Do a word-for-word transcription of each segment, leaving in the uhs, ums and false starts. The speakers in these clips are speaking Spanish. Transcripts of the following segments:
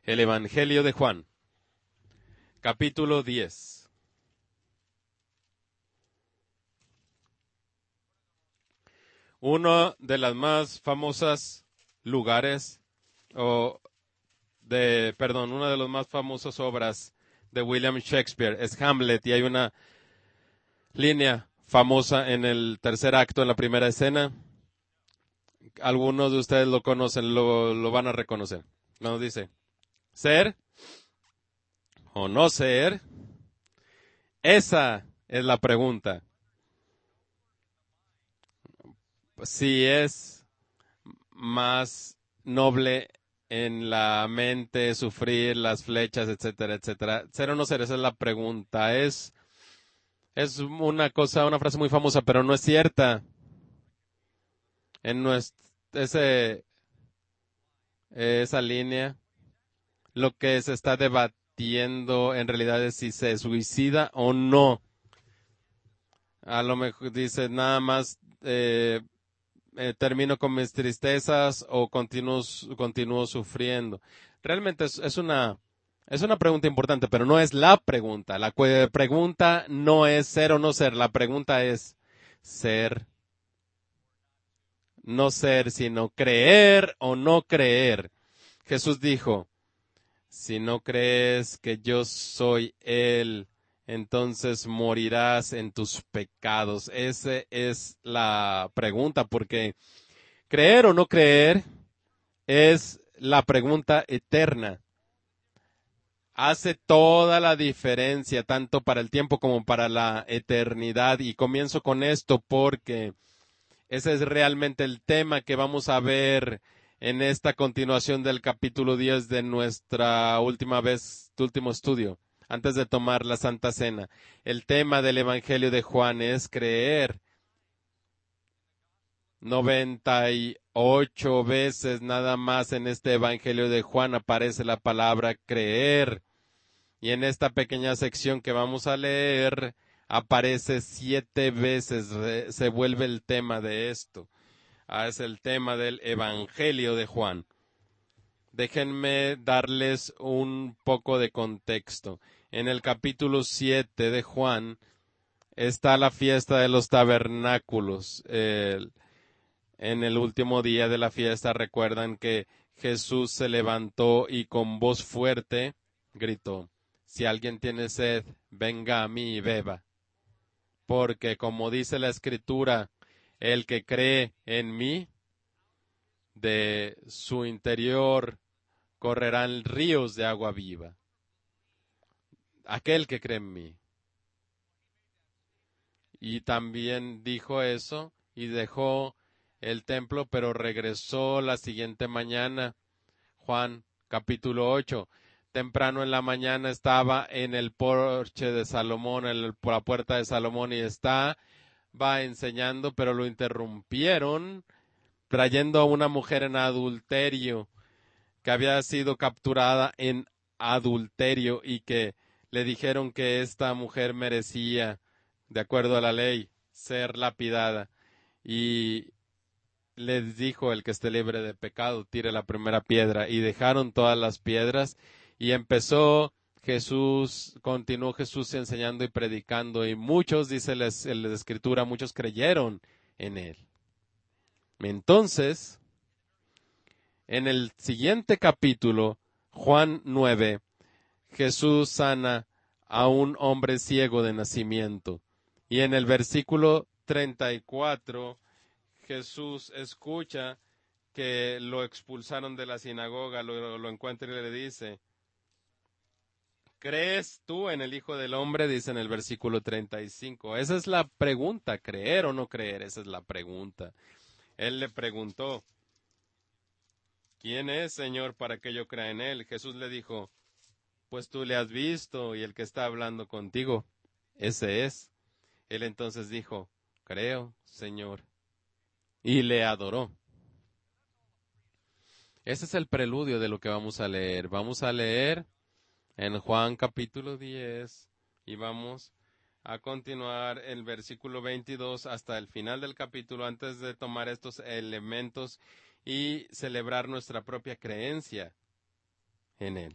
El Evangelio de Juan, capítulo diez. Uno de las más famosas lugares, o de, perdón, una de las más famosas obras de William Shakespeare es Hamlet, y hay una línea famosa en el tercer acto, en la primera escena. Algunos de ustedes lo conocen, lo, lo van a reconocer. Nos dice, ser o no ser, esa es la pregunta. Si es más noble en la mente sufrir las flechas, etcétera, etcétera. Ser o no ser, esa es la pregunta. Es, es una cosa, una frase muy famosa, pero no es cierta. En nuestro, ese, esa línea, lo que se está debatiendo en realidad es si se suicida o no. A lo mejor dice nada más eh, eh, termino con mis tristezas o continúo, continúo sufriendo. Realmente es, es una es una pregunta importante, pero no es la pregunta. La cue- pregunta no es ser o no ser. La pregunta es ser, no ser, sino creer o no creer. Jesús dijo, si no crees que yo soy Él, entonces morirás en tus pecados. Esa es la pregunta, porque creer o no creer es la pregunta eterna. Hace toda la diferencia, tanto para el tiempo como para la eternidad. Y comienzo con esto porque ese es realmente el tema que vamos a ver en esta continuación del capítulo diez de nuestra última vez, último estudio, antes de tomar la Santa Cena. El tema del Evangelio de Juan es creer. noventa y ocho veces nada más en este Evangelio de Juan aparece la palabra creer. Y en esta pequeña sección que vamos a leer aparece siete veces, se vuelve el tema de esto. Ah, es el tema del Evangelio de Juan. Déjenme darles un poco de contexto. En el capítulo siete de Juan está la fiesta de los tabernáculos. El, En el último día de la fiesta recuerdan que Jesús se levantó y con voz fuerte gritó, si alguien tiene sed, venga a mí y beba. Porque como dice la Escritura, el que cree en mí, de su interior correrán ríos de agua viva. Aquel que cree en mí. Y también dijo eso y dejó el templo, pero regresó la siguiente mañana. Juan capítulo ocho. Temprano en la mañana estaba en el porche de Salomón, en el, por la puerta de Salomón, y está, va enseñando, pero lo interrumpieron, trayendo a una mujer en adulterio, que había sido capturada en adulterio y que le dijeron que esta mujer merecía, de acuerdo a la ley, ser lapidada. Y les dijo, el que esté libre de pecado, tire la primera piedra. Y dejaron todas las piedras y empezó Jesús, continuó Jesús enseñando y predicando, y muchos, dice la, la Escritura, muchos creyeron en él. Entonces, en el siguiente capítulo, Juan nueve, Jesús sana a un hombre ciego de nacimiento. Y en el versículo treinta y cuatro, Jesús escucha que lo expulsaron de la sinagoga, lo, lo encuentra y le dice, ¿crees tú en el Hijo del Hombre? Dice en el versículo treinta y cinco. Esa es la pregunta, ¿creer o no creer? Esa es la pregunta. Él le preguntó, ¿quién es, Señor, para que yo crea en él? Jesús le dijo, pues tú le has visto y el que está hablando contigo, ese es. Él entonces dijo, creo, Señor, y le adoró. Ese es el preludio de lo que vamos a leer. Vamos a leer en Juan capítulo diez y vamos a continuar el versículo veintidós hasta el final del capítulo antes de tomar estos elementos y celebrar nuestra propia creencia en Él.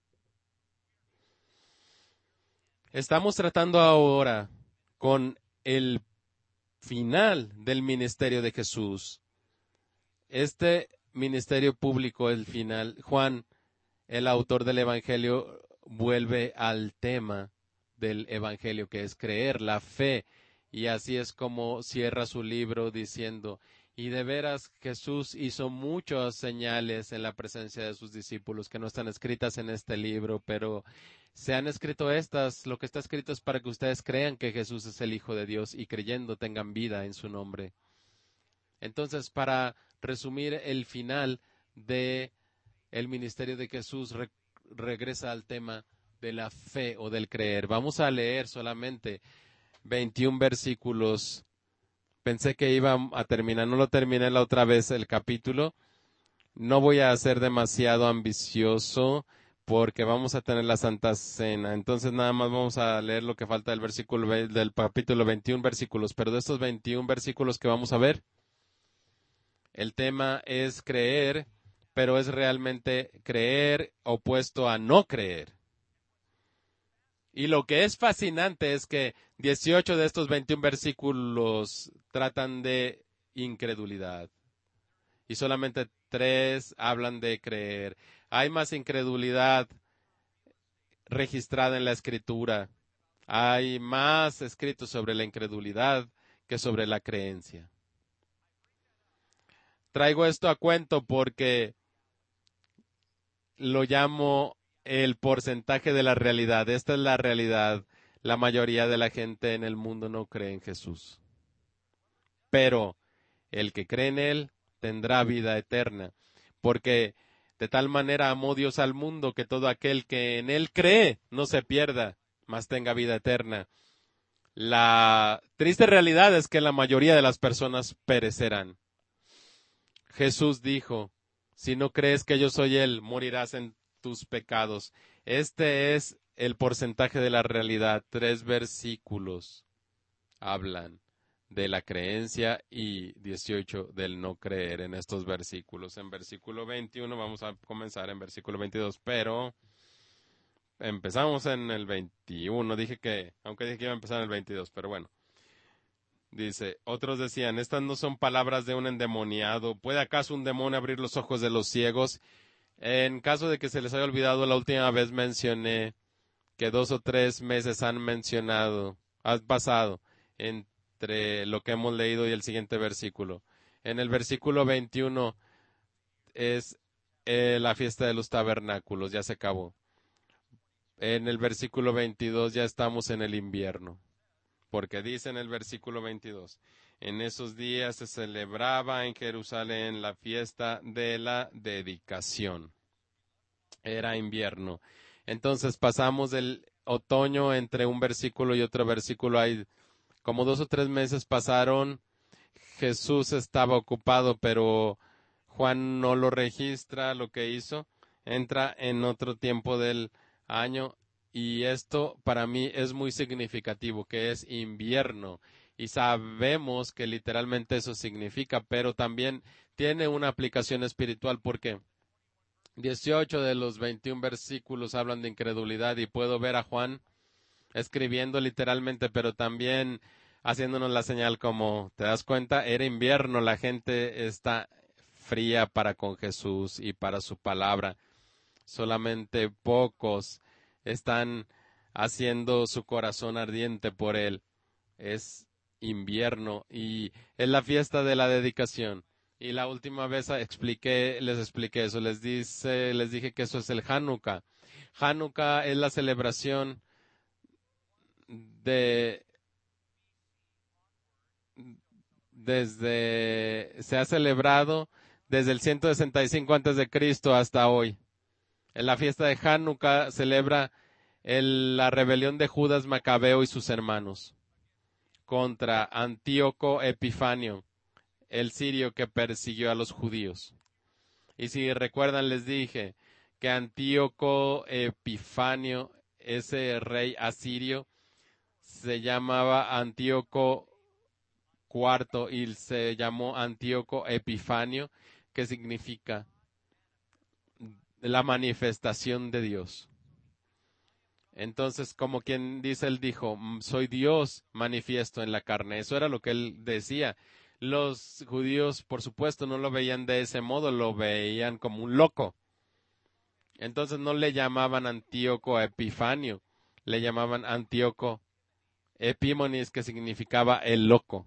Estamos tratando ahora con el final del ministerio de Jesús. Este ministerio público, el final, Juan, el autor del Evangelio, vuelve al tema del Evangelio, que es creer, la fe. Y así es como cierra su libro diciendo, y de veras Jesús hizo muchas señales en la presencia de sus discípulos que no están escritas en este libro, pero se han escrito estas. Lo que está escrito es para que ustedes crean que Jesús es el Hijo de Dios y creyendo tengan vida en su nombre. Entonces, para resumir el final de el ministerio de Jesús, re- regresa al tema de la fe o del creer. Vamos a leer solamente veintiún versículos. Pensé que iba a terminar, no lo terminé la otra vez el capítulo. No voy a ser demasiado ambicioso porque vamos a tener la Santa Cena. Entonces nada más vamos a leer lo que falta del versículo ve- del capítulo veintiún versículos. Pero de estos veintiún versículos que vamos a ver, el tema es creer, pero es realmente creer opuesto a no creer. Y lo que es fascinante es que dieciocho de estos veintiún versículos tratan de incredulidad y solamente tres hablan de creer. Hay más incredulidad registrada en la Escritura. Hay más escrito sobre la incredulidad que sobre la creencia. Traigo esto a cuento porque lo llamo el porcentaje de la realidad. Esta es la realidad. La mayoría de la gente en el mundo no cree en Jesús. Pero el que cree en Él tendrá vida eterna. Porque de tal manera amó Dios al mundo que todo aquel que en Él cree no se pierda, mas tenga vida eterna. La triste realidad es que la mayoría de las personas perecerán. Jesús dijo, si no crees que yo soy Él, morirás en tus pecados. Este es el porcentaje de la realidad. Tres versículos hablan de la creencia y dieciocho del no creer en estos versículos. En versículo veintiuno vamos a comenzar en versículo veintidós, pero empezamos en el veintiuno. Dije que, aunque dije que iba a empezar en el veintidós, pero bueno. Dice, otros decían, estas no son palabras de un endemoniado. ¿Puede acaso un demonio abrir los ojos de los ciegos? En caso de que se les haya olvidado, la última vez mencioné que dos o tres meses han mencionado, han pasado entre lo que hemos leído y el siguiente versículo. En el versículo veintiuno es eh, la fiesta de los tabernáculos, ya se acabó. En el versículo veintidós ya estamos en el invierno. Porque dice en el versículo veintidós, en esos días se celebraba en Jerusalén la fiesta de la dedicación. Era invierno. Entonces pasamos del otoño entre un versículo y otro versículo. Hay como dos o tres meses pasaron. Jesús estaba ocupado, pero Juan no lo registra lo que hizo. Entra en otro tiempo del año. Y esto para mí es muy significativo, que es invierno. Y sabemos que literalmente eso significa, pero también tiene una aplicación espiritual porque dieciocho de los veintiún versículos hablan de incredulidad y puedo ver a Juan escribiendo literalmente, pero también haciéndonos la señal como, ¿te das cuenta? Era invierno, la gente está fría para con Jesús y para su palabra. Solamente pocos están haciendo su corazón ardiente por Él. Es invierno y es la fiesta de la dedicación. Y la última vez expliqué, les expliqué eso, les dice, les dije que eso es el Hanukkah. Hanukkah es la celebración de desde se ha celebrado desde el ciento sesenta y cinco antes de Cristo hasta hoy. En la fiesta de Hanukkah celebra el, la rebelión de Judas Macabeo y sus hermanos contra Antíoco Epifanio, el sirio que persiguió a los judíos. Y si recuerdan, les dije que Antíoco Epifanio, ese rey asirio, se llamaba Antíoco cuarto y se llamó Antíoco Epifanio, que significa la manifestación de Dios. Entonces, como quien dice, él dijo, soy Dios manifiesto en la carne. Eso era lo que él decía. Los judíos, por supuesto, no lo veían de ese modo, lo veían como un loco. Entonces no le llamaban Antíoco Epifanio, le llamaban Antíoco Epímonis, que significaba el loco.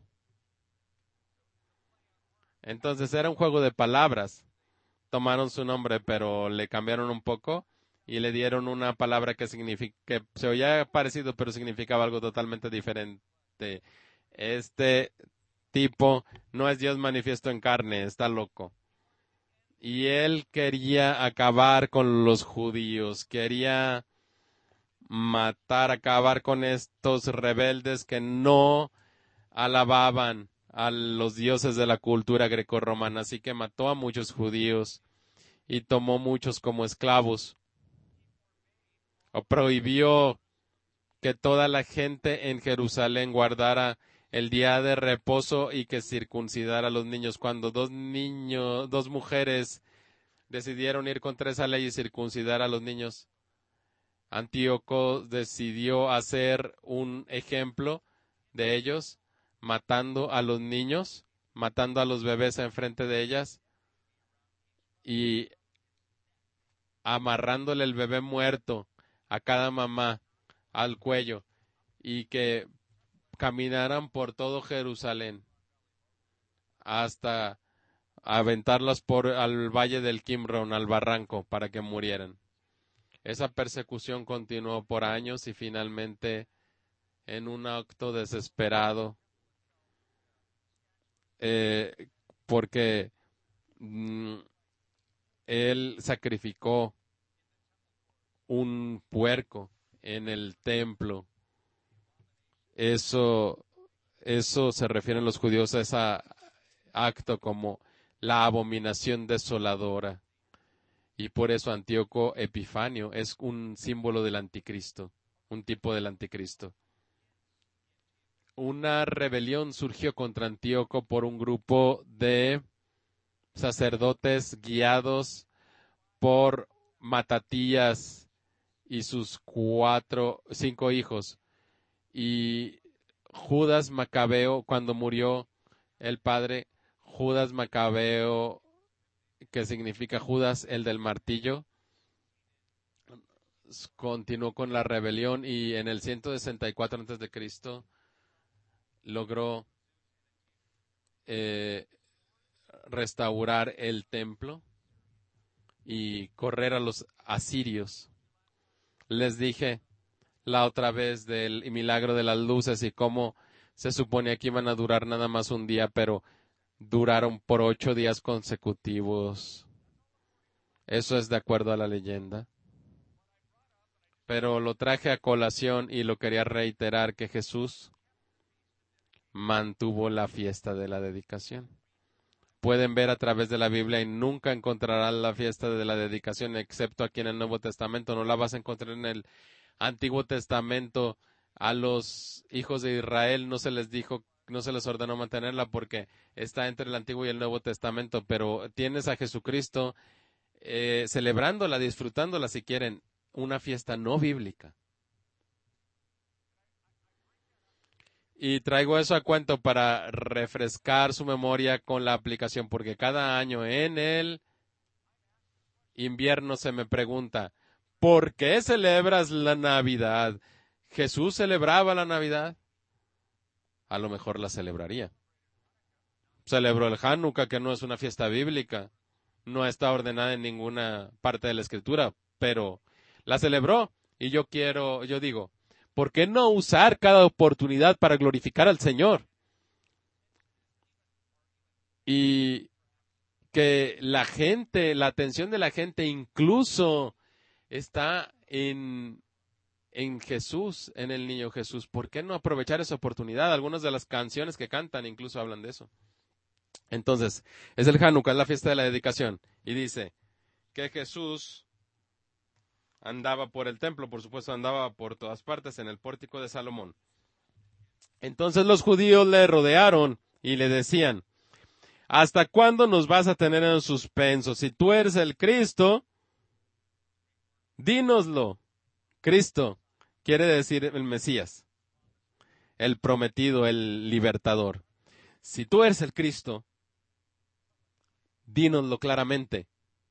Entonces era un juego de palabras. Tomaron su nombre, pero le cambiaron un poco y le dieron una palabra que significa, que se oía parecido, pero significaba algo totalmente diferente. Este tipo no es Dios manifiesto en carne, está loco. Y él quería acabar con los judíos, quería matar, acabar con estos rebeldes que no alababan a los dioses de la cultura grecorromana, así que mató a muchos judíos y tomó muchos como esclavos, o prohibió que toda la gente en Jerusalén guardara el día de reposo y que circuncidara a los niños. Cuando dos niños, dos mujeres decidieron ir contra esa ley y circuncidar a los niños, Antíoco decidió hacer un ejemplo de ellos, matando a los niños, matando a los bebés enfrente de ellas y amarrándole el bebé muerto a cada mamá al cuello y que caminaran por todo Jerusalén hasta aventarlas por al valle del Quimrón, al barranco, para que murieran. Esa persecución continuó por años y finalmente, en un acto desesperado, eh, porque mm, él sacrificó un puerco en el templo. Eso, eso se refieren los judíos a ese acto como la abominación desoladora. Y por eso Antíoco Epifanio es un símbolo del anticristo, un tipo del anticristo. Una rebelión surgió contra Antíoco por un grupo de sacerdotes guiados por Matatías y sus cuatro, cinco hijos. Y Judas Macabeo, cuando murió el padre, Judas Macabeo, que significa Judas, el del martillo, continuó con la rebelión y en el ciento sesenta y cuatro antes de Cristo logró eh, restaurar el templo y correr a los asirios. Les dije la otra vez del milagro de las luces y cómo se suponía que iban a durar nada más un día, pero duraron por ocho días consecutivos. Eso es de acuerdo a la leyenda. Pero lo traje a colación y lo quería reiterar que Jesús mantuvo la fiesta de la dedicación. Pueden ver a través de la Biblia y nunca encontrarán la fiesta de la dedicación, excepto aquí en el Nuevo Testamento. No la vas a encontrar en el Antiguo Testamento. A los hijos de Israel no se les dijo, no se les ordenó mantenerla porque está entre el Antiguo y el Nuevo Testamento, pero tienes a Jesucristo eh, celebrándola, disfrutándola si quieren, una fiesta no bíblica. Y traigo eso a cuento para refrescar su memoria con la aplicación, porque cada año en el invierno se me pregunta, ¿por qué celebras la Navidad? ¿Jesús celebraba la Navidad? A lo mejor la celebraría. Celebró el Hanukkah, que no es una fiesta bíblica, no está ordenada en ninguna parte de la Escritura, pero la celebró. Y yo quiero, yo digo, ¿por qué no usar cada oportunidad para glorificar al Señor? Y que la gente, la atención de la gente incluso está en, en Jesús, en el niño Jesús. ¿Por qué no aprovechar esa oportunidad? Algunas de las canciones que cantan incluso hablan de eso. Entonces, es el Hanukkah, es la fiesta de la dedicación. Y dice que Jesús andaba por el templo, por supuesto andaba por todas partes en el pórtico de Salomón. Entonces los judíos le rodearon y le decían, ¿hasta cuándo nos vas a tener en suspenso? Si tú eres el Cristo, dínoslo. Cristo quiere decir el Mesías, el prometido, el libertador. Si tú eres el Cristo, dínoslo claramente.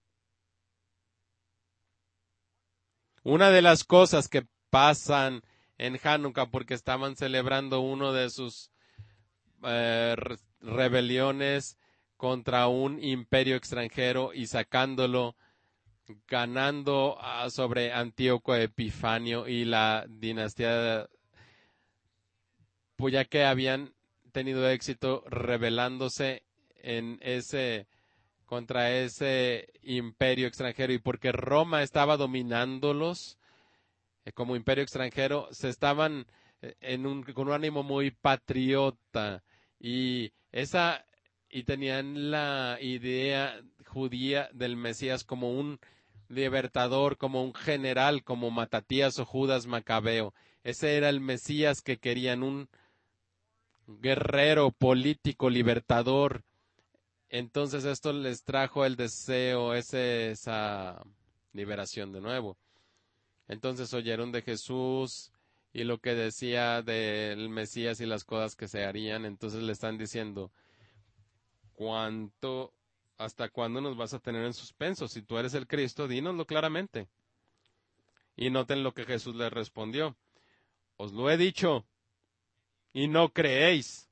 Una de las cosas que pasan en Hanukkah, porque estaban celebrando uno de sus eh, re- rebeliones contra un imperio extranjero y sacándolo, ganando ah, sobre Antíoco Epifanio y la dinastía, pues ya que habían tenido éxito rebelándose en ese contra ese imperio extranjero y porque Roma estaba dominándolos eh, como imperio extranjero, se estaban eh, en un, con un ánimo muy patriota y esa y tenían la idea judía del Mesías como un libertador, como un general, como Matatías o Judas Macabeo. Ese era el Mesías que querían, un guerrero político libertador. Entonces esto les trajo el deseo, ese, esa liberación de nuevo. Entonces oyeron de Jesús y lo que decía del Mesías y las cosas que se harían. Entonces le están diciendo, ¿cuánto, hasta cuándo nos vas a tener en suspenso? Si tú eres el Cristo, dínoslo claramente. Y noten lo que Jesús les respondió. Os lo he dicho y no creéis.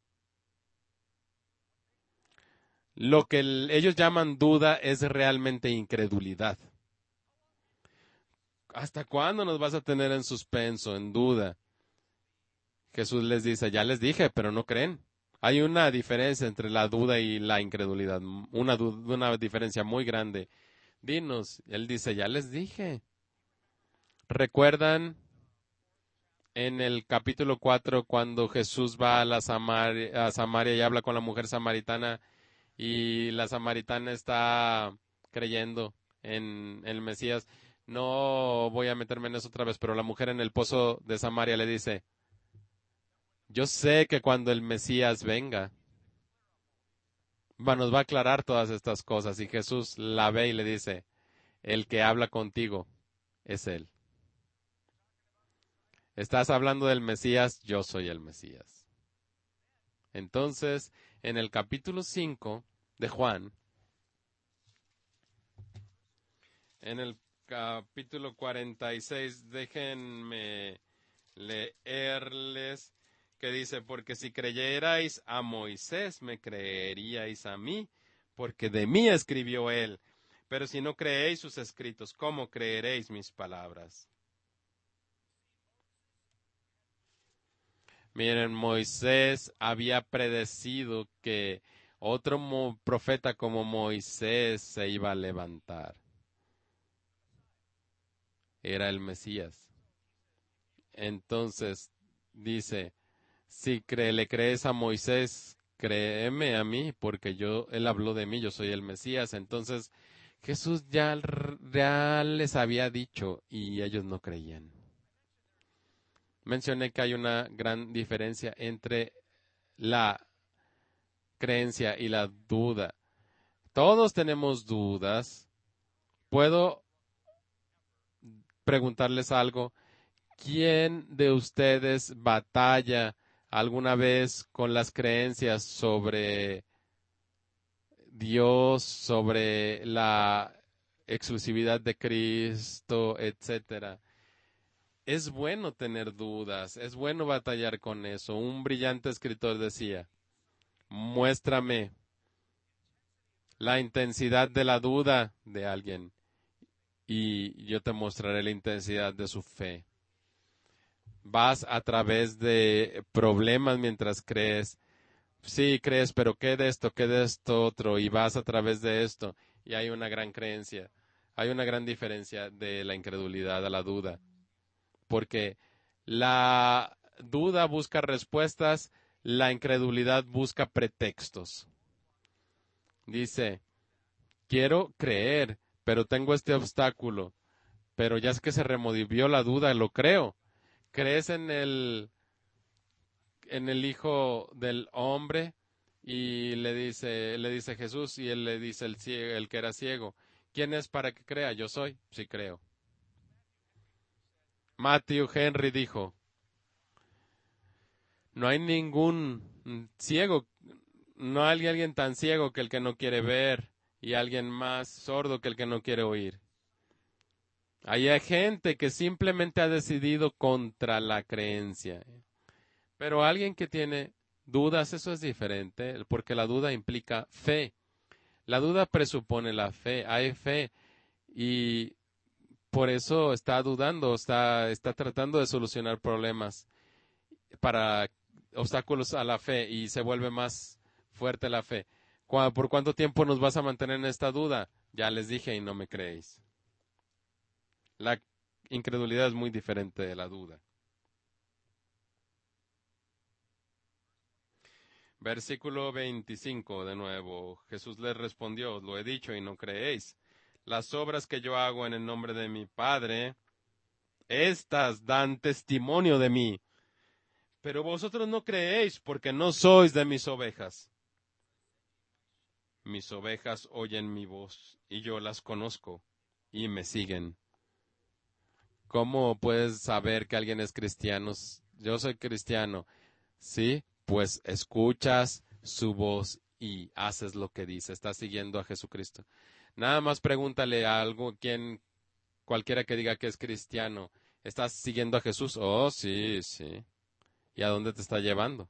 Lo que el- ellos llaman duda es realmente incredulidad. ¿Hasta cuándo nos vas a tener en suspenso, en duda? Jesús les dice, ya les dije, pero no creen. Hay una diferencia entre la duda y la incredulidad, una, du- una diferencia muy grande. Dinos, él dice, ya les dije. ¿Recuerdan en el capítulo cuatro cuando Jesús va a, la Samar- a Samaria y habla con la mujer samaritana y la samaritana está creyendo en el Mesías? No voy a meterme en eso otra vez, pero la mujer en el pozo de Samaria le dice, yo sé que cuando el Mesías venga, va, nos va a aclarar todas estas cosas. Y Jesús la ve y le dice, el que habla contigo es Él. Estás hablando del Mesías, yo soy el Mesías. Entonces, en el capítulo cinco de Juan, en el capítulo cuarenta y seis, déjenme leerles que dice, porque si creyerais a Moisés, me creeríais a mí, porque de mí escribió él. Pero si no creéis sus escritos, ¿cómo creeréis mis palabras? Miren, Moisés había predecido que otro mo- profeta como Moisés se iba a levantar. Era el Mesías. Entonces, dice, si cre- le crees a Moisés, créeme a mí, porque yo, él habló de mí, yo soy el Mesías. Entonces, Jesús ya, r- ya les había dicho y ellos no creían. Mencioné que hay una gran diferencia entre la creencia y la duda. Todos tenemos dudas. ¿Puedo preguntarles algo? ¿Quién de ustedes batalla alguna vez con las creencias sobre Dios, sobre la exclusividad de Cristo, etcétera? Es bueno tener dudas, es bueno batallar con eso. Un brillante escritor decía, muéstrame la intensidad de la duda de alguien y yo te mostraré la intensidad de su fe. Vas a través de problemas mientras crees. Sí, crees, pero ¿qué de esto? ¿Qué de esto otro? Y vas a través de esto. Y hay una gran creencia. Hay una gran diferencia de la incredulidad a la duda. Porque la duda busca respuestas, la incredulidad busca pretextos. Dice, quiero creer, pero tengo este obstáculo. Pero ya es que se removió la duda, lo creo. ¿Crees en el en el Hijo del Hombre? Y le dice, le dice Jesús, y él le dice el, cie- el que era ciego, ¿quién es para que crea? Yo soy, sí creo. Matthew Henry dijo, no hay ningún ciego, no hay alguien tan ciego que el que no quiere ver y alguien más sordo que el que no quiere oír. Hay gente que simplemente ha decidido contra la creencia. Pero alguien que tiene dudas, eso es diferente, porque la duda implica fe. La duda presupone la fe, hay fe. Y por eso está dudando, está, está tratando de solucionar problemas para obstáculos a la fe y se vuelve más fuerte la fe. ¿Por cuánto tiempo nos vas a mantener en esta duda? Ya les dije y no me creéis. La incredulidad es muy diferente de la duda. Versículo veinticinco de nuevo. Jesús les respondió, os lo he dicho y no creéis. Las obras que yo hago en el nombre de mi Padre, estas dan testimonio de mí. Pero vosotros no creéis porque no sois de mis ovejas. Mis ovejas oyen mi voz y yo las conozco y me siguen. ¿Cómo puedes saber que alguien es cristiano? Yo soy cristiano. ¿Sí? Pues escuchas su voz y haces lo que dice. Estás siguiendo a Jesucristo. Nada más pregúntale a algo, quien, cualquiera que diga que es cristiano. ¿Estás siguiendo a Jesús? Oh, sí, sí. ¿Y a dónde te está llevando?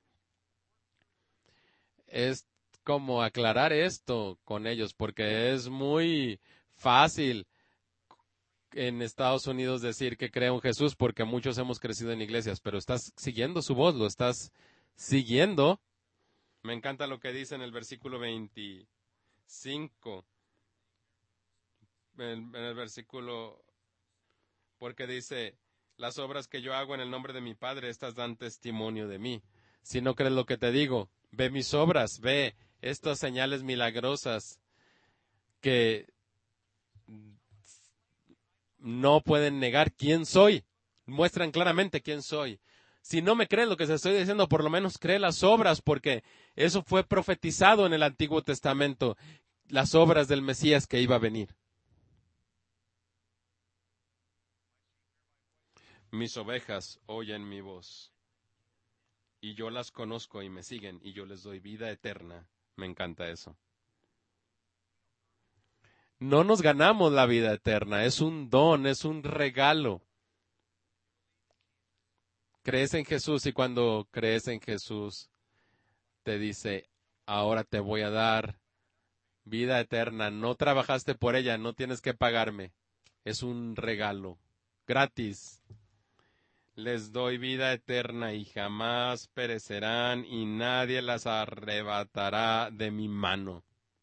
Es como aclarar esto con ellos, porque es muy fácil en Estados Unidos decir que creo en Jesús, porque muchos hemos crecido en iglesias, pero estás siguiendo su voz, lo estás siguiendo. Me encanta lo que dice en el versículo veinticinco, en, en el versículo, porque dice, las obras que yo hago en el nombre de mi Padre, estas dan testimonio de mí. Si no crees lo que te digo, ve mis obras, ve estas señales milagrosas que no pueden negar quién soy, muestran claramente quién soy. Si no me crees lo que te estoy diciendo, por lo menos cree las obras, porque eso fue profetizado en el Antiguo Testamento, las obras del Mesías que iba a venir. Mis ovejas oyen mi voz, y yo las conozco y me siguen, y yo les doy vida eterna. Me encanta eso. No nos ganamos la vida eterna, es un don, es un regalo. Crees en Jesús y cuando crees en Jesús te dice, ahora te voy a dar vida eterna. No trabajaste por ella, no tienes que pagarme. Es un regalo, gratis. Les doy vida eterna y jamás perecerán y nadie las arrebatará de mi mano.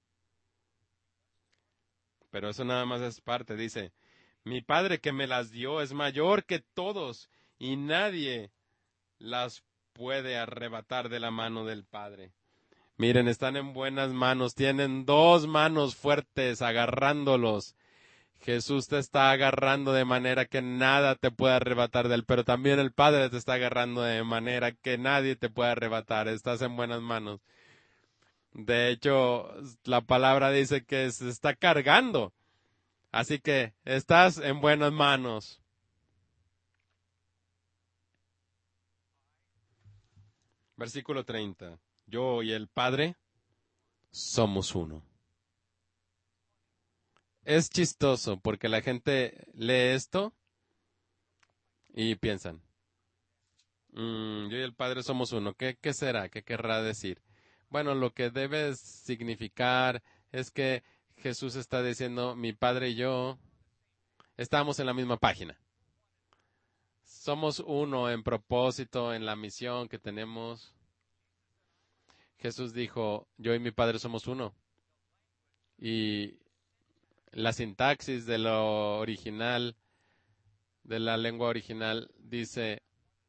Pero eso nada más es parte, dice, mi Padre que me las dio es mayor que todos y nadie las puede arrebatar de la mano del Padre. Miren, están en buenas manos, tienen dos manos fuertes agarrándolos. Jesús te está agarrando de manera que nada te puede arrebatar de él, pero también el Padre te está agarrando de manera que nadie te puede arrebatar. Estás en buenas manos. De hecho, la palabra dice que se está cargando. Así que estás en buenas manos. Versículo treinta. Yo y el Padre somos uno. Es chistoso porque la gente lee esto y piensan, mmm, yo y el Padre somos uno. ¿Qué, qué será? ¿Qué querrá decir? Bueno, lo que debe significar es que Jesús está diciendo, mi Padre y yo estamos en la misma página. Somos uno en propósito, en la misión que tenemos. Jesús dijo, yo y mi Padre somos uno. Y la sintaxis de lo original, de la lengua original, dice,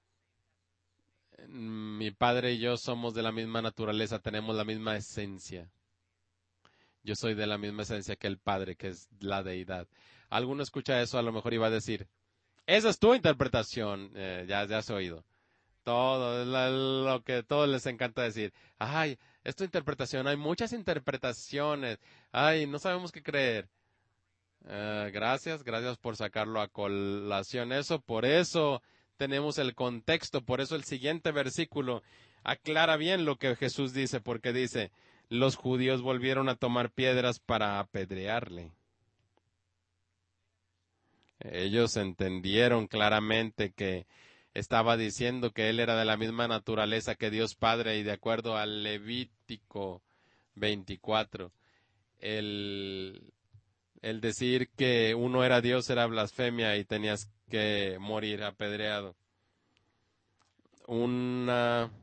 mi Padre y yo somos de la misma naturaleza, tenemos la misma esencia. Yo soy de la misma esencia que el Padre, que es la deidad. Alguno escucha eso, a lo mejor iba a decir, esa es tu interpretación, eh, ya, ya has oído. Todo, lo, lo que a todos les encanta decir. Ay, es tu interpretación, hay muchas interpretaciones. Ay, no sabemos qué creer. Eh, gracias, gracias por sacarlo a colación. Eso, por eso tenemos el contexto, por eso el siguiente versículo aclara bien lo que Jesús dice, porque dice, los judíos volvieron a tomar piedras para apedrearle. Ellos entendieron claramente que estaba diciendo que él era de la misma naturaleza que Dios Padre y de acuerdo al Levítico veinticuatro, el, el decir que uno era Dios era blasfemia y tenías que morir apedreado. Una,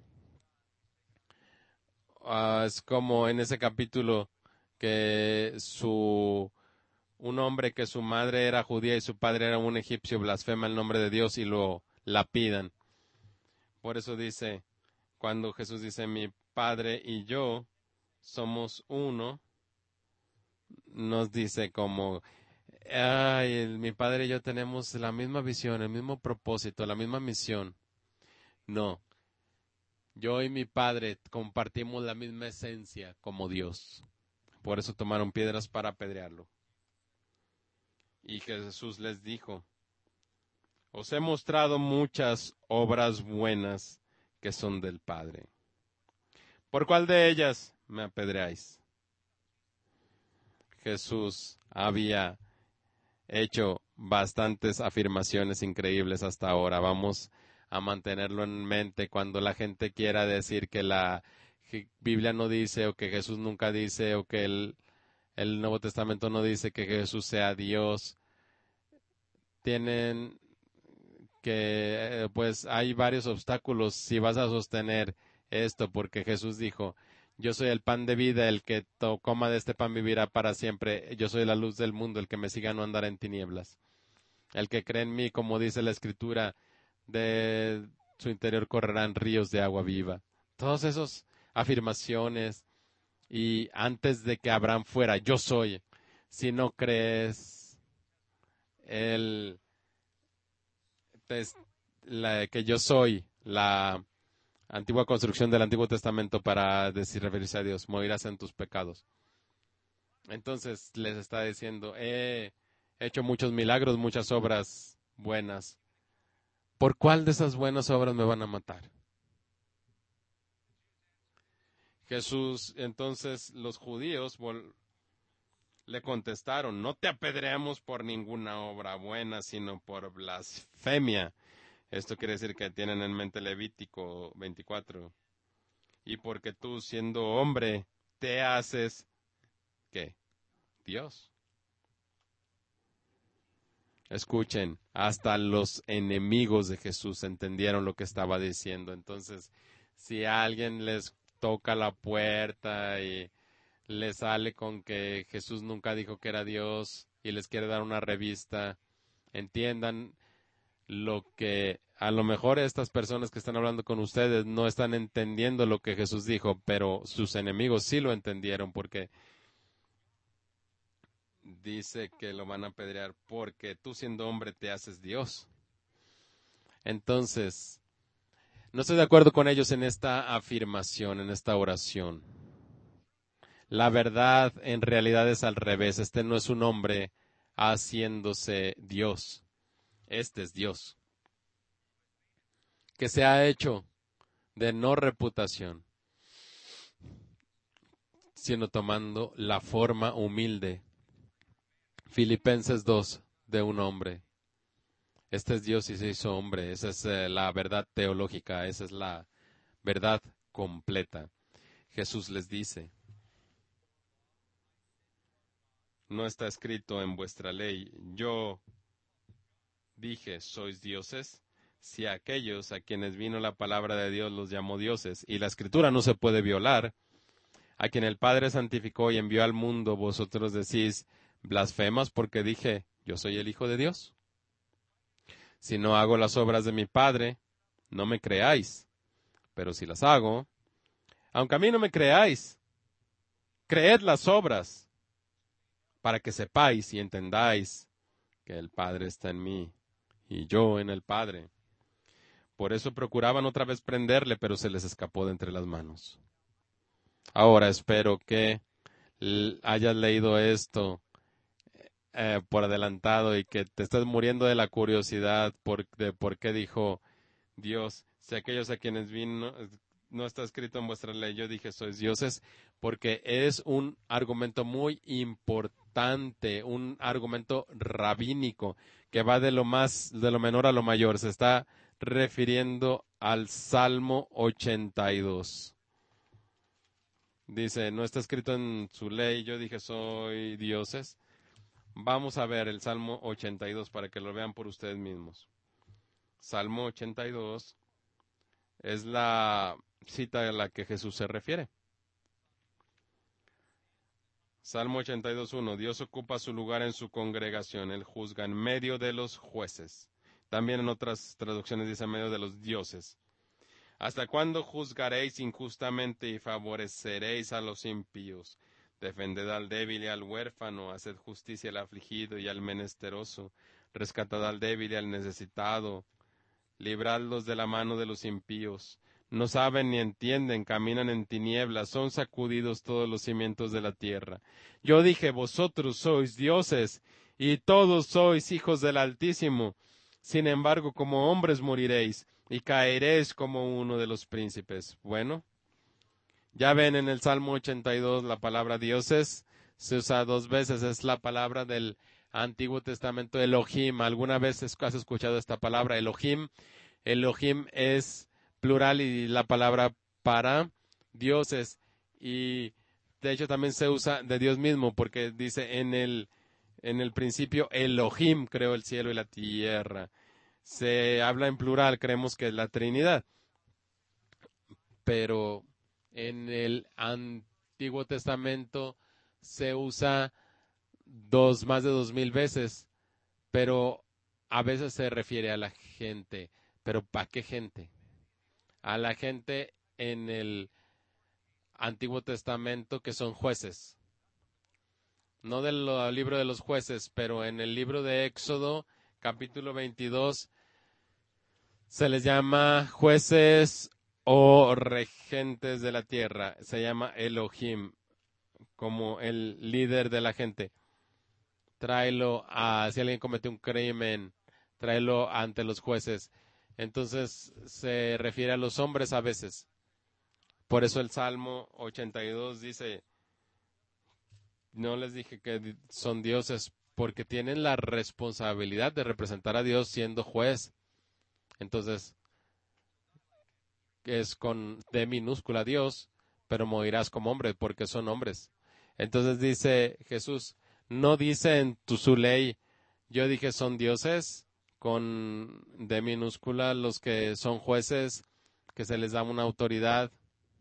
uh, es como en ese capítulo que su un hombre que su madre era judía y su padre era un egipcio blasfema el nombre de Dios y lo lapidan. Por eso dice, cuando Jesús dice, mi padre y yo somos uno, nos dice como, ay, el- mi padre y yo tenemos la misma visión, el mismo propósito, la misma misión. No, yo y mi padre compartimos la misma esencia como Dios. Por eso tomaron piedras para apedrearlo. Y Jesús les dijo, os he mostrado muchas obras buenas que son del Padre. ¿Por cuál de ellas me apedreáis? Jesús había hecho bastantes afirmaciones increíbles hasta ahora. Vamos a mantenerlo en mente cuando la gente quiera decir que la Biblia no dice o que Jesús nunca dice o que el, el Nuevo Testamento no dice que Jesús sea Dios. Tienen que eh, pues hay varios obstáculos si vas a sostener esto, porque Jesús dijo, yo soy el pan de vida, el que to coma de este pan vivirá para siempre, yo soy la luz del mundo, el que me siga no andará en tinieblas. El que cree en mí, como dice la Escritura, de su interior correrán ríos de agua viva. Todas esas afirmaciones, y antes de que Abraham fuera, yo soy, si no crees, él es la, que yo soy la antigua construcción del Antiguo Testamento para decir, referirse a Dios, morirás en tus pecados. Entonces les está diciendo, he hecho muchos milagros, muchas obras buenas. ¿Por cuál de esas buenas obras me van a matar? Jesús, entonces los judíos le contestaron, no te apedreamos por ninguna obra buena, sino por blasfemia. Esto quiere decir que tienen en mente Levítico veinticuatro. Y porque tú, siendo hombre, te haces, ¿qué? Dios. Escuchen, hasta los enemigos de Jesús entendieron lo que estaba diciendo. Entonces, si alguien les toca la puerta y les sale con que Jesús nunca dijo que era Dios y les quiere dar una revista, entiendan lo que a lo mejor estas personas que están hablando con ustedes no están entendiendo lo que Jesús dijo, pero sus enemigos sí lo entendieron porque dice que lo van a apedrear porque tú siendo hombre te haces Dios. Entonces, no estoy de acuerdo con ellos en esta afirmación, en esta oración. La verdad en realidad es al revés. Este no es un hombre haciéndose Dios. Este es Dios, que se ha hecho de no reputación, sino tomando la forma humilde. Filipenses dos, de un hombre. Este es Dios y se hizo hombre. Esa es eh, la verdad teológica, esa es la verdad completa. Jesús les dice, no está escrito en vuestra ley, yo dije, sois dioses. Si a aquellos a quienes vino la palabra de Dios los llamó dioses, y la escritura no se puede violar, a quien el Padre santificó y envió al mundo, vosotros decís, blasfemas porque dije, yo soy el Hijo de Dios. Si no hago las obras de mi Padre, no me creáis, pero si las hago, aunque a mí no me creáis, creed las obras, para que sepáis y entendáis que el Padre está en mí y yo en el Padre. Por eso procuraban otra vez prenderle, pero se les escapó de entre las manos. Ahora espero que hayas leído esto eh, por adelantado y que te estás muriendo de la curiosidad por, de por qué dijo Dios, si aquellos a quienes vino, no está escrito en vuestra ley, yo dije sois dioses, porque es un argumento muy importante, un argumento rabínico que va de lo más, de lo menor a lo mayor. Se está refiriendo al Salmo ochenta y dos. Dice, no está escrito en su ley, yo dije soy dioses. Vamos a ver el Salmo ochenta y dos para que lo vean por ustedes mismos. Salmo ochenta y dos es la cita a la que Jesús se refiere. Salmo ochenta y dos, uno. Dios ocupa su lugar en su congregación. Él juzga en medio de los jueces. También en otras traducciones dice en medio de los dioses. ¿Hasta cuándo juzgaréis injustamente y favoreceréis a los impíos? Defended al débil y al huérfano, haced justicia al afligido y al menesteroso, rescatad al débil y al necesitado, libradlos de la mano de los impíos. No saben ni entienden, caminan en tinieblas, son sacudidos todos los cimientos de la tierra. Yo dije, vosotros sois dioses, y todos sois hijos del Altísimo. Sin embargo, como hombres moriréis, y caeréis como uno de los príncipes. Bueno, ya ven en el Salmo ochenta y dos la palabra dioses, se usa dos veces, es la palabra del Antiguo Testamento, Elohim. ¿Alguna vez has escuchado esta palabra, Elohim? Elohim es plural y la palabra para dioses. Y de hecho también se usa de Dios mismo, porque dice en el, en el principio Elohim creó el cielo y la tierra. Se habla en plural, creemos que es la Trinidad. Pero en el Antiguo Testamento se usa dos, más de dos mil veces, pero a veces se refiere a la gente. ¿Pero para qué gente? A la gente en el Antiguo Testamento que son jueces. No del libro de los jueces, pero en el libro de Éxodo, capítulo veintidós, se les llama jueces o regentes de la tierra. Se llama Elohim, como el líder de la gente. Tráelo a, si alguien comete un crimen, tráelo ante los jueces. Entonces se refiere a los hombres a veces. Por eso el Salmo ochenta y dos dice, no les dije que son dioses, porque tienen la responsabilidad de representar a Dios siendo juez. Entonces, es con D minúscula Dios, pero morirás como hombre, porque son hombres. Entonces dice Jesús, no dice en tu su ley, yo dije son dioses, con D minúscula los que son jueces, que se les da una autoridad,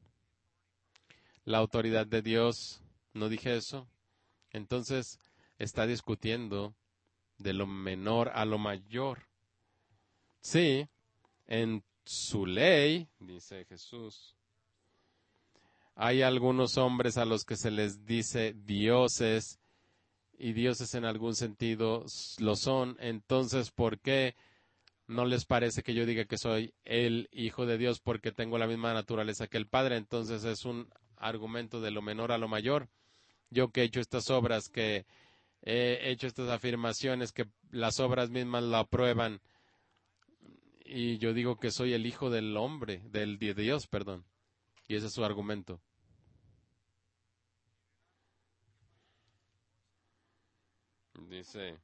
la autoridad de Dios, no dije eso. Entonces está discutiendo de lo menor a lo mayor. Sí, en su ley, dice Jesús, hay algunos hombres a los que se les dice dioses, y dioses en algún sentido lo son. Entonces, ¿por qué no les parece que yo diga que soy el Hijo de Dios porque tengo la misma naturaleza que el Padre? Entonces es un argumento de lo menor a lo mayor. Yo que he hecho estas obras, que he hecho estas afirmaciones, que las obras mismas lo aprueban, y yo digo que soy el Hijo del hombre, del de Dios, perdón. Y ese es su argumento. Dice,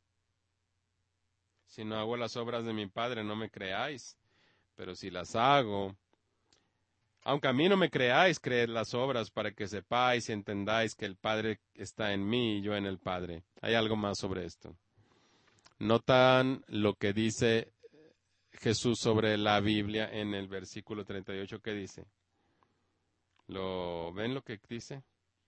si no hago las obras de mi Padre, no me creáis, pero si las hago, aunque a mí no me creáis, creed las obras para que sepáis y entendáis que el Padre está en mí y yo en el Padre. Hay algo más sobre esto. Notan lo que dice Jesús sobre la Biblia en el versículo treinta y ocho, que dice. ¿Lo ven lo que dice?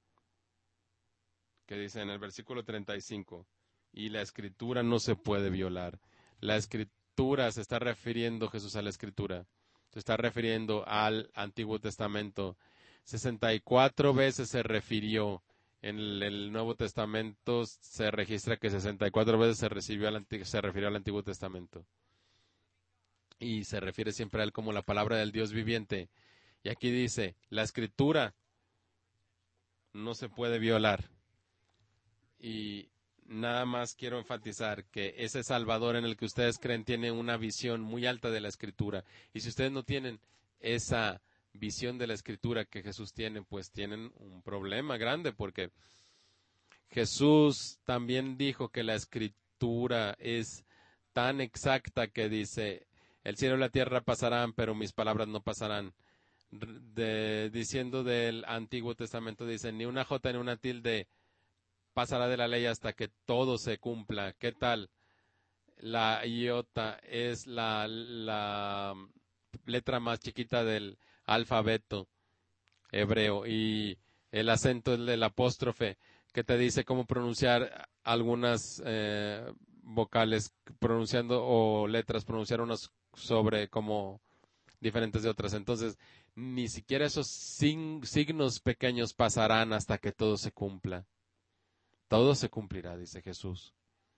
Que dice en el versículo treinta y cinco, y la escritura no se puede violar. La escritura, se está refiriendo Jesús a la escritura, se está refiriendo al Antiguo Testamento. sesenta y cuatro veces se refirió. En el, el Nuevo Testamento se registra que sesenta y cuatro veces se, recibió al, se refirió al Antiguo Testamento. Y se refiere siempre a él como la palabra del Dios viviente. Y aquí dice, la escritura no se puede violar. Y nada más quiero enfatizar que ese Salvador en el que ustedes creen tiene una visión muy alta de la Escritura. Y si ustedes no tienen esa visión de la Escritura que Jesús tiene, pues tienen un problema grande, porque Jesús también dijo que la Escritura es tan exacta que dice, el cielo y la tierra pasarán, pero mis palabras no pasarán. De, diciendo del Antiguo Testamento, dice, ni una jota ni una tilde pasará de la ley hasta que todo se cumpla. ¿Qué tal? La iota es la, la letra más chiquita del alfabeto hebreo y el acento es del apóstrofe que te dice cómo pronunciar algunas eh, vocales pronunciando o letras, pronunciar unas sobre como diferentes de otras. Entonces, ni siquiera esos sin, signos pequeños pasarán hasta que todo se cumpla. Todo se cumplirá, dice Jesús.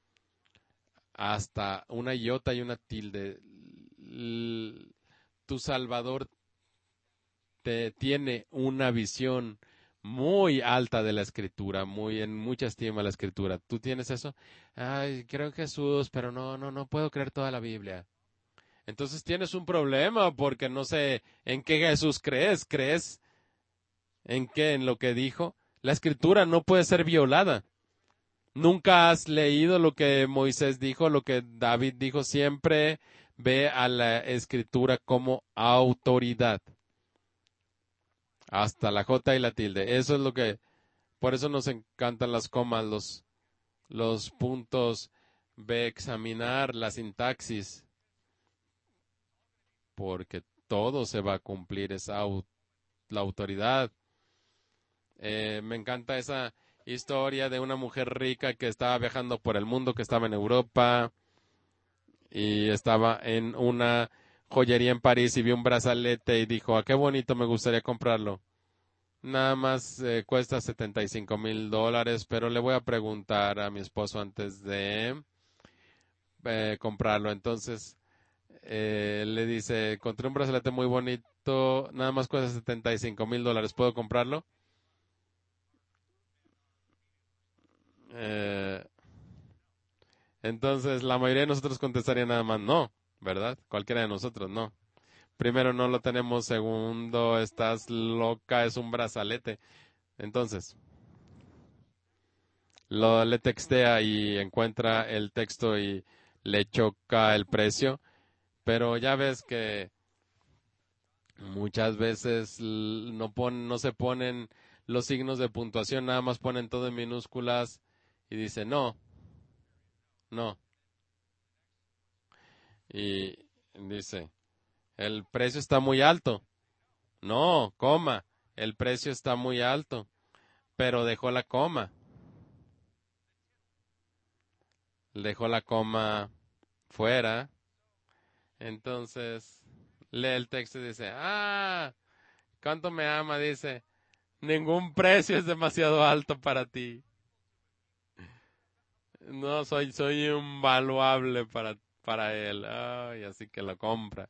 Hasta una iota y una tilde. L- tu Salvador te tiene una visión muy alta de la Escritura, muy en mucha estima la Escritura. ¿Tú tienes eso? Ay, creo en Jesús, pero no, no, no puedo creer toda la Biblia. Entonces tienes un problema porque no sé en qué Jesús crees. ¿Crees en qué? ¿En lo que dijo? La Escritura no puede ser violada. ¿Nunca has leído lo que Moisés dijo, lo que David dijo? Siempre ve a la Escritura como autoridad. Hasta la J y la tilde. Eso es lo que, por eso nos encantan las comas, los, los puntos. Ve examinar la sintaxis, porque todo se va a cumplir, esa au- la autoridad. Eh, me encanta esa historia de una mujer rica que estaba viajando por el mundo, que estaba en Europa y estaba en una joyería en París y vio un brazalete y dijo, ah, qué bonito, me gustaría comprarlo. Nada más eh, cuesta setenta y cinco mil dólares, pero le voy a preguntar a mi esposo antes de eh, comprarlo. Entonces eh, le dice, encontré un brazalete muy bonito, nada más cuesta setenta y cinco mil dólares, ¿puedo comprarlo? Eh, entonces la mayoría de nosotros contestaría nada más no, ¿verdad? Cualquiera de nosotros no. Primero, no lo tenemos. Segundo, estás loca, es un brazalete. Entonces, lo le textea y encuentra el texto y le choca el precio. Pero ya ves que muchas veces l- no pon, no se ponen los signos de puntuación, nada más ponen todo en minúsculas y dice no, no. Y dice, el precio está muy alto. No, coma, el precio está muy alto, pero dejó la coma. Dejó la coma fuera. Entonces, lee el texto y dice, ah, ¿cuánto me ama? Dice, ningún precio es demasiado alto para ti. No, soy, soy invaluable para, para él. Ay, así que lo compra.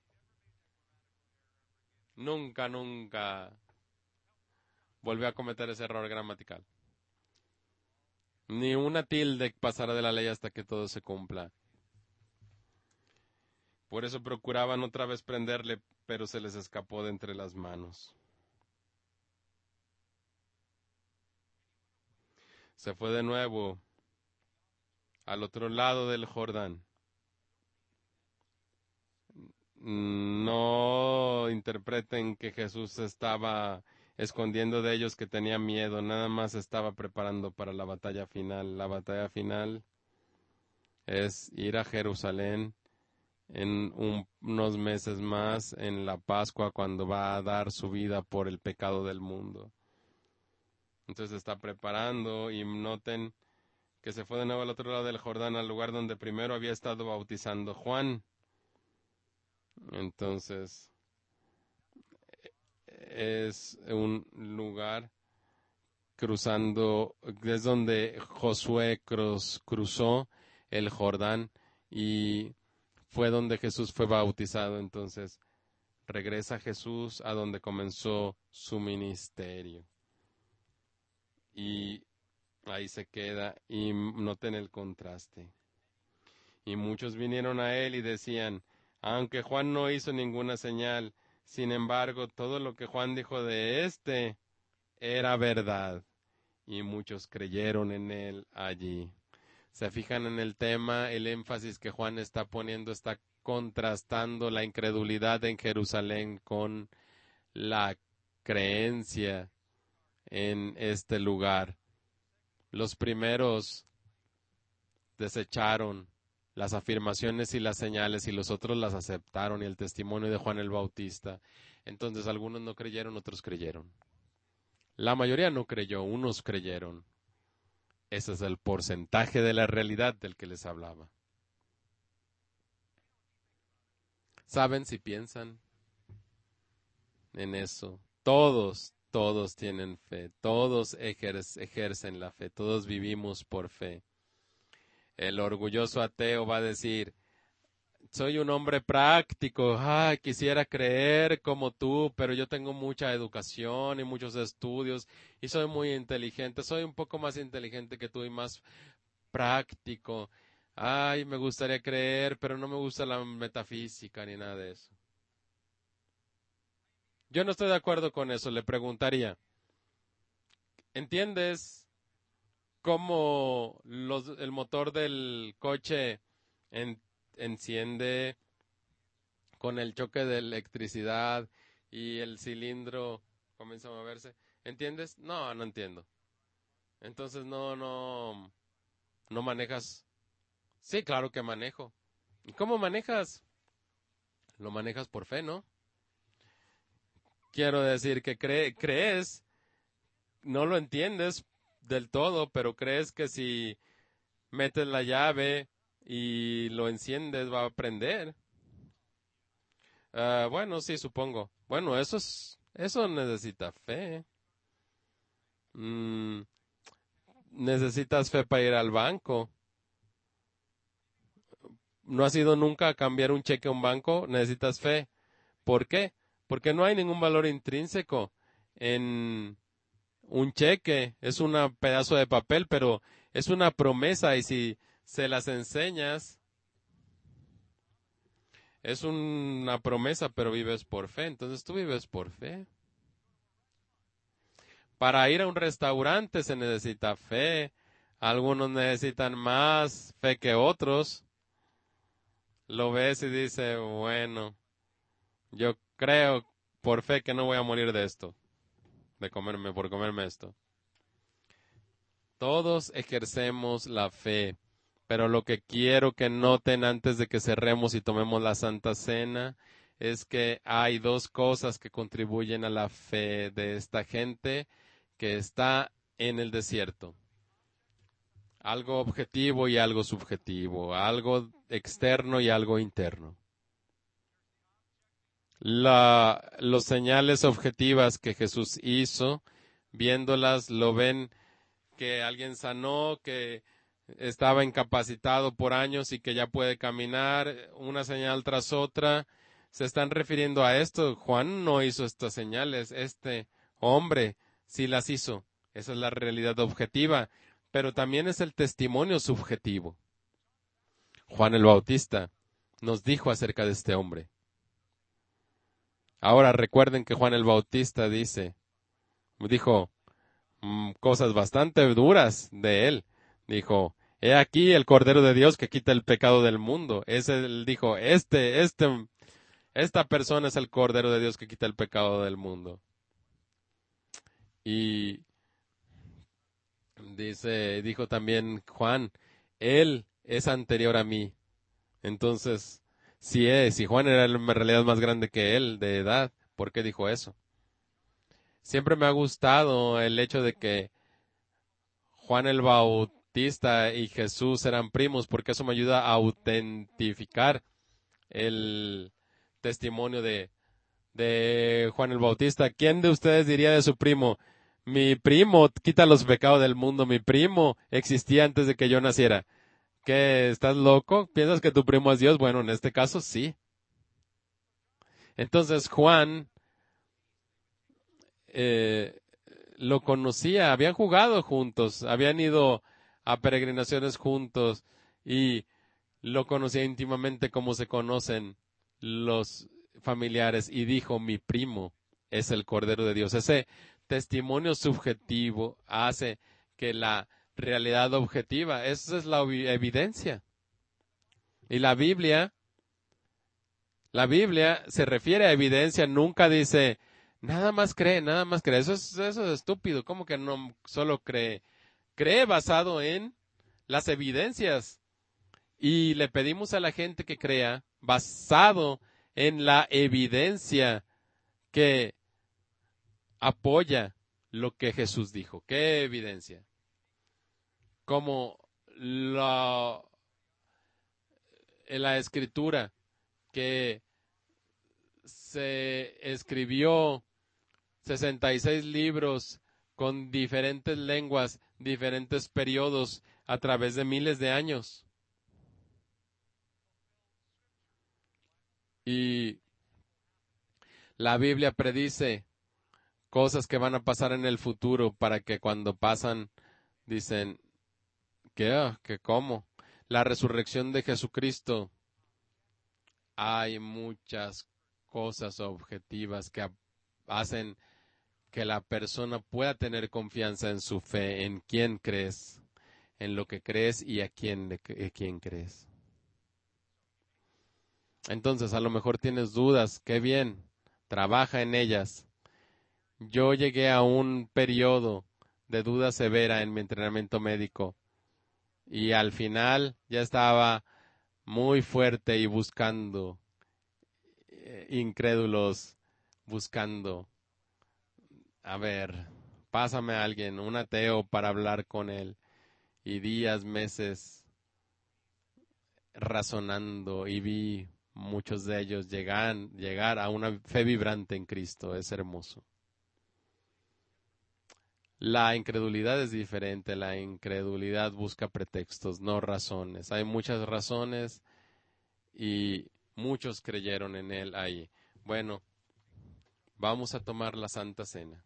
Nunca, nunca volvió a cometer ese error gramatical. Ni una tilde pasará de la ley hasta que todo se cumpla. Por eso procuraban otra vez prenderle, pero se les escapó de entre las manos. Se fue de nuevo al otro lado del Jordán. No interpreten que Jesús estaba escondiendo de ellos, que tenía miedo, nada más estaba preparando para la batalla final. La batalla final es ir a Jerusalén en un- unos meses más, en la Pascua, cuando va a dar su vida por el pecado del mundo. Entonces está preparando y noten que se fue de nuevo al otro lado del Jordán, al lugar donde primero había estado bautizando Juan. Entonces es un lugar cruzando, es donde Josué cruz, cruzó el Jordán y fue donde Jesús fue bautizado. Entonces regresa Jesús a donde comenzó su ministerio. Y Ahí se queda y noten el contraste. Y muchos vinieron a él y decían, aunque Juan no hizo ninguna señal, sin embargo, todo lo que Juan dijo de éste era verdad. Y muchos creyeron en él allí. Se fijan en el tema, el énfasis que Juan está poniendo, está contrastando la incredulidad en Jerusalén con la creencia en este lugar. Los primeros desecharon las afirmaciones y las señales y los otros las aceptaron y el testimonio de Juan el Bautista. Entonces algunos no creyeron, otros creyeron. La mayoría no creyó, unos creyeron. Ese es el porcentaje de la realidad del que les hablaba. ¿Saben si piensan en eso? Todos, todos tienen fe, todos ejer- ejercen la fe, todos vivimos por fe. El orgulloso ateo va a decir, soy un hombre práctico, ah, quisiera creer como tú, pero yo tengo mucha educación y muchos estudios y soy muy inteligente, soy un poco más inteligente que tú y más práctico. Ay, me gustaría creer, pero no me gusta la metafísica ni nada de eso. Yo no estoy de acuerdo con eso, le preguntaría, ¿entiendes cómo los, el motor del coche en- enciende con el choque de electricidad y el cilindro comienza a moverse? ¿Entiendes? No, no entiendo. Entonces no, no, no manejas. Sí, claro que manejo. ¿Y cómo manejas? Lo manejas por fe, ¿no? Quiero decir que cre- crees, no lo entiendes del todo, pero crees que si metes la llave y lo enciendes va a prender. Ah, bueno, sí, supongo. Bueno, eso es, eso necesita fe. Mm, necesitas fe para ir al banco. ¿No has ido nunca a cambiar un cheque a un banco? Necesitas fe. ¿Por qué? Porque no hay ningún valor intrínseco en un cheque. Es un pedazo de papel, pero es una promesa y si se las enseñas, es una promesa, pero vives por fe. Entonces tú vives por fe. Para ir a un restaurante se necesita fe. Algunos necesitan más fe que otros. Lo ves y dice, bueno, yo creo por fe que no voy a morir de esto, de comerme, por comerme esto. Todos ejercemos la fe, pero lo que quiero que noten antes de que cerremos y tomemos la Santa Cena es que hay dos cosas que contribuyen a la fe de esta gente que está en el desierto. Algo objetivo y algo subjetivo, algo externo y algo interno. La, los señales objetivas que Jesús hizo, viéndolas, lo ven que alguien sanó, que estaba incapacitado por años y que ya puede caminar, una señal tras otra. Se están refiriendo a esto. Juan no hizo estas señales, este hombre sí las hizo. Esa es la realidad objetiva, pero también es el testimonio subjetivo. Juan el Bautista nos dijo acerca de este hombre. Ahora recuerden que Juan el Bautista dice, dijo mm, cosas bastante duras de él. Dijo, he aquí el Cordero de Dios que quita el pecado del mundo. Ese él dijo, este, este, esta persona es el Cordero de Dios que quita el pecado del mundo. Y dice, dijo también Juan, él es anterior a mí. Entonces, si es, si Juan era en realidad más grande que él de edad, ¿por qué dijo eso? Siempre me ha gustado el hecho de que Juan el Bautista y Jesús eran primos, porque eso me ayuda a autentificar el testimonio de, de Juan el Bautista. ¿Quién de ustedes diría de su primo? Mi primo quita los pecados del mundo, mi primo existía antes de que yo naciera. ¿Qué? ¿Estás loco? ¿Piensas que tu primo es Dios? Bueno, en este caso sí. Entonces Juan eh, lo conocía, habían jugado juntos, habían ido a peregrinaciones juntos y lo conocía íntimamente como se conocen los familiares y dijo, mi primo es el Cordero de Dios. Ese testimonio subjetivo hace que la realidad objetiva, esa es la evidencia. Y la Biblia, la Biblia se refiere a evidencia, nunca dice, nada más cree, nada más cree. Eso es, eso es estúpido, ¿cómo que no solo cree? Cree basado en las evidencias. Y le pedimos a la gente que crea basado en la evidencia que apoya lo que Jesús dijo. ¿Qué evidencia? Como la, en la escritura que se escribió sesenta y seis libros con diferentes lenguas, diferentes periodos a través de miles de años. Y la Biblia predice cosas que van a pasar en el futuro para que cuando pasan dicen que que cómo la resurrección de Jesucristo, hay muchas cosas objetivas que hacen que la persona pueda tener confianza en su fe, en quién crees, en lo que crees y a quién, a quién crees. Entonces, a lo mejor tienes dudas, qué bien, trabaja en ellas. Yo llegué a un periodo de duda severa en mi entrenamiento médico y al final ya estaba muy fuerte y buscando, eh, incrédulos, buscando, a ver, pásame a alguien, un ateo para hablar con él. Y días, meses razonando y vi muchos de ellos llegar, llegar a una fe vibrante en Cristo. Es hermoso. La incredulidad es diferente. La incredulidad busca pretextos, no razones. Hay muchas razones y muchos creyeron en él ahí. Bueno, vamos a tomar la Santa Cena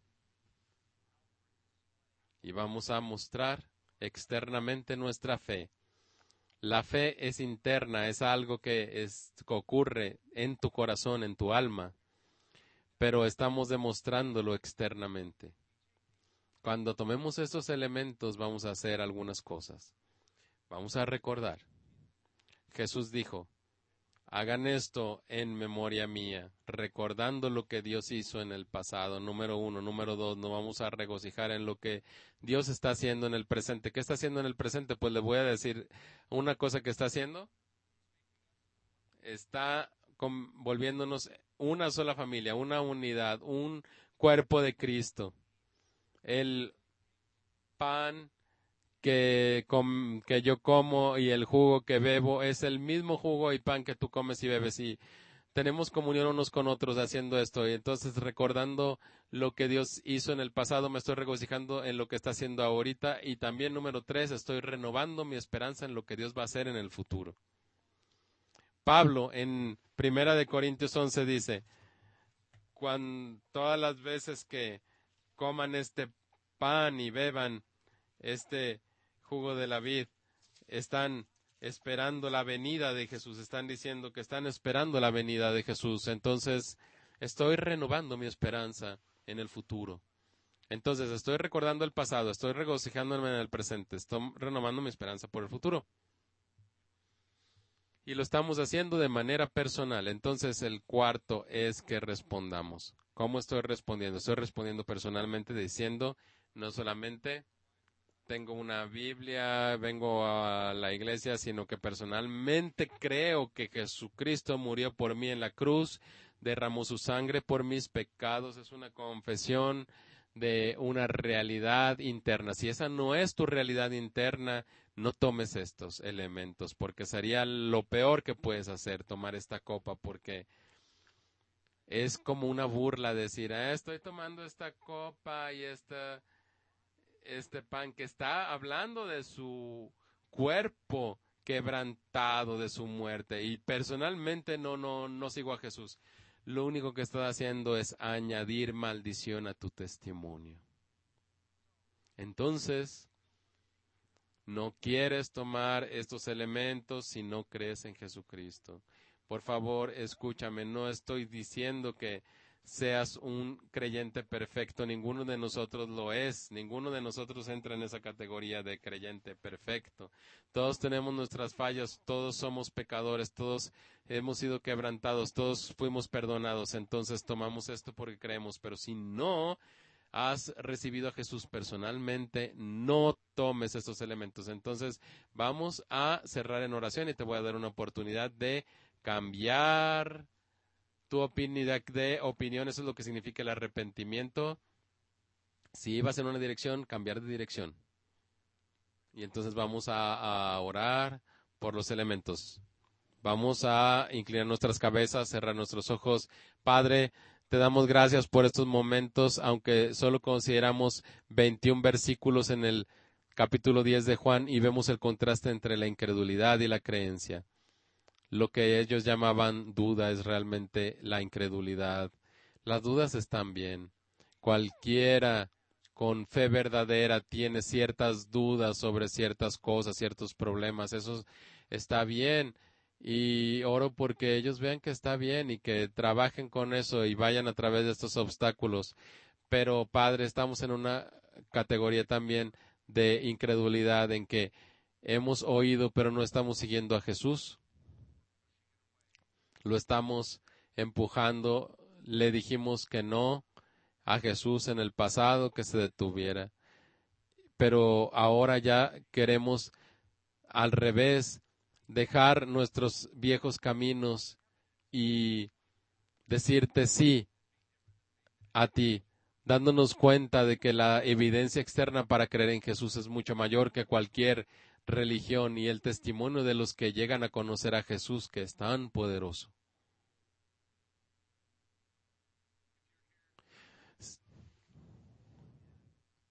y vamos a mostrar externamente nuestra fe. La fe es interna, es algo que, es, que ocurre en tu corazón, en tu alma, pero estamos demostrándolo externamente. Cuando tomemos estos elementos vamos a hacer algunas cosas. Vamos a recordar. Jesús dijo, hagan esto en memoria mía, recordando lo que Dios hizo en el pasado, número uno. Número dos, nos vamos a regocijar en lo que Dios está haciendo en el presente. ¿Qué está haciendo en el presente? Pues le voy a decir una cosa que está haciendo. Está con, volviéndonos una sola familia, una unidad, un cuerpo de Cristo. El pan que, com, que yo como y el jugo que bebo es el mismo jugo y pan que tú comes y bebes, y tenemos comunión unos con otros haciendo esto. Y entonces, recordando lo que Dios hizo en el pasado, me estoy regocijando en lo que está haciendo ahorita. Y también, número tres, estoy renovando mi esperanza en lo que Dios va a hacer en el futuro. Pablo en Primera de Corintios once dice, cuando todas las veces que coman este pan y beban este jugo de la vid, están esperando la venida de Jesús, están diciendo que están esperando la venida de Jesús. Entonces, estoy renovando mi esperanza en el futuro. Entonces, estoy recordando el pasado, estoy regocijándome en el presente, estoy renovando mi esperanza por el futuro. Y lo estamos haciendo de manera personal. Entonces, el cuarto es que respondamos. ¿Cómo estoy respondiendo? Estoy respondiendo personalmente diciendo, no solamente tengo una Biblia, vengo a la iglesia, sino que personalmente creo que Jesucristo murió por mí en la cruz, derramó su sangre por mis pecados. Es una confesión de una realidad interna. Si esa no es tu realidad interna, no tomes estos elementos, porque sería lo peor que puedes hacer, tomar esta copa, porque es como una burla decir, ah, estoy tomando esta copa y esta, este pan, que está hablando de su cuerpo quebrantado, de su muerte. Y personalmente no, no, no sigo a Jesús. Lo único que está haciendo es añadir maldición a tu testimonio. Entonces, no quieres tomar estos elementos si no crees en Jesucristo. Por favor, escúchame, no estoy diciendo que seas un creyente perfecto, ninguno de nosotros lo es, ninguno de nosotros entra en esa categoría de creyente perfecto. Todos tenemos nuestras fallas, todos somos pecadores, todos hemos sido quebrantados, todos fuimos perdonados, entonces tomamos esto porque creemos, pero si no has recibido a Jesús personalmente, no tomes estos elementos. Entonces vamos a cerrar en oración y te voy a dar una oportunidad de cambiar tu opinión, de opinión. Eso es lo que significa el arrepentimiento. Si ibas en una dirección, cambiar de dirección. Y entonces vamos a, a orar por los elementos. Vamos a inclinar nuestras cabezas, cerrar nuestros ojos. Padre, te damos gracias por estos momentos, aunque solo consideramos veintiún versículos en el capítulo diez de Juan y vemos el contraste entre la incredulidad y la creencia. Lo que ellos llamaban duda es realmente la incredulidad. Las dudas están bien. Cualquiera con fe verdadera tiene ciertas dudas sobre ciertas cosas, ciertos problemas. Eso está bien. Y oro porque ellos vean que está bien y que trabajen con eso y vayan a través de estos obstáculos. Pero, Padre, estamos en una categoría también de incredulidad en que hemos oído pero no estamos siguiendo a Jesús. Lo estamos empujando, le dijimos que no a Jesús en el pasado, que se detuviera. Pero ahora ya queremos al revés, dejar nuestros viejos caminos y decirte sí a ti, dándonos cuenta de que la evidencia externa para creer en Jesús es mucho mayor que cualquier religión y el testimonio de los que llegan a conocer a Jesús, que es tan poderoso.